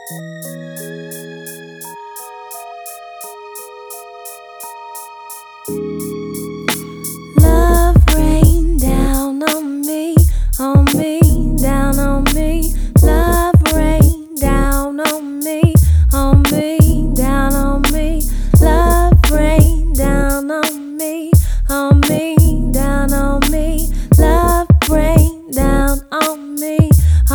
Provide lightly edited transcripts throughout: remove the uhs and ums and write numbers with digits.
Love rain down on me, down on me. Love rain down on me, down on me. Love rain down on me, down on me. Love rain down on me,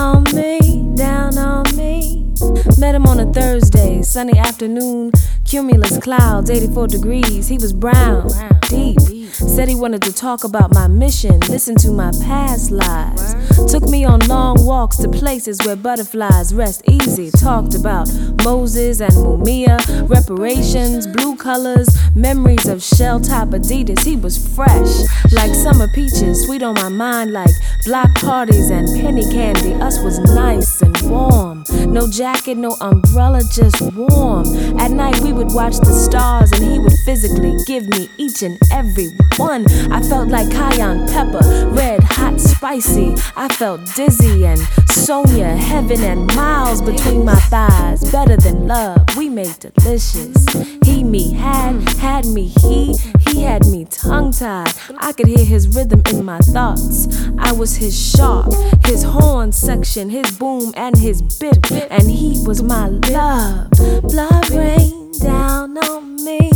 down on me. Met him on a Thursday, sunny afternoon, cumulus clouds, 84 degrees. He was brown, deep. Said he wanted to talk about my mission, listen to my past lives. Took me on long walks to places where butterflies rest easy. Talked about Moses and Mumia, reparations, blue colors, memories of shell-top Adidas. He was fresh, like summer peaches, sweet on my mind like block parties and penny candy. Us was nice and warm. No jacket, no umbrella, just warm. At night we would watch the stars and he would physically give me each and every one. I felt like cayenne pepper, red, hot, spicy. I felt dizzy and Sonia, heaven and miles between my thighs. Better than love, we made delicious. He, me, had me, he had me tongue-tied. I could hear his rhythm in my thoughts. I was his sharp, his horn section, his boom and his bit, and he was my love. Blood rain down on me,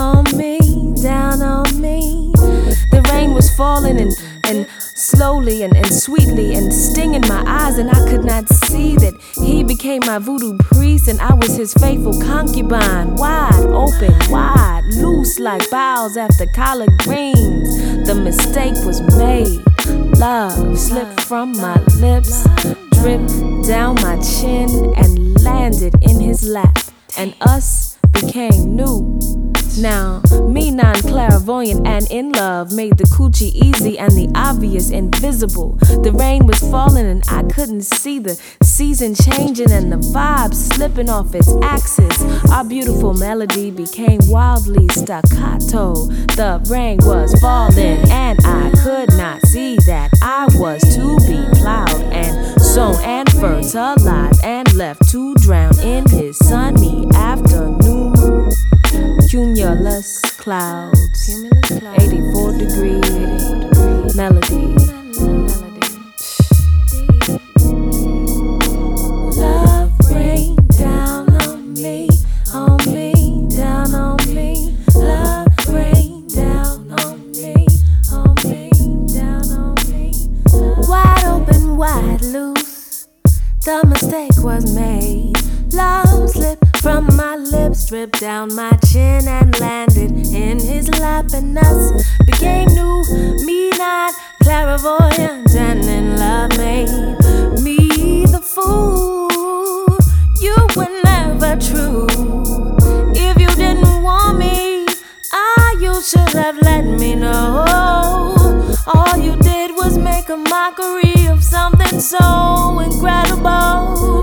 down on me. The rain was falling and slowly and sweetly and stinging my eyes, and I could not see that he became my voodoo priest and I was his faithful concubine. Wide open, wide, loose like boughs after collard greens. The mistake was made. Love slipped from my lips, dripped down my chin and landed in his lap, and us became new. Now, me non-clairvoyant and in love made the coochie easy and the obvious invisible. The rain was falling and I couldn't see the season changing and the vibe slipping off its axis. Our beautiful melody became wildly staccato. The rain was falling and I could not see that I was to be plowed and sown and fertilized and left to drown in his sunny afternoon. Cumulus clouds, 84 degrees, melody. Love rain down on me, down on me. Love rain down on me, down on me. Wide open, wide loose, the mistake was made. Love slipped from my lips, dripped down my chin and landed in his lap, and us became new. Me not clairvoyant and in love made me the fool. You were never true. If you didn't want me, you should have let me know. All you did was make a mockery of something so incredible.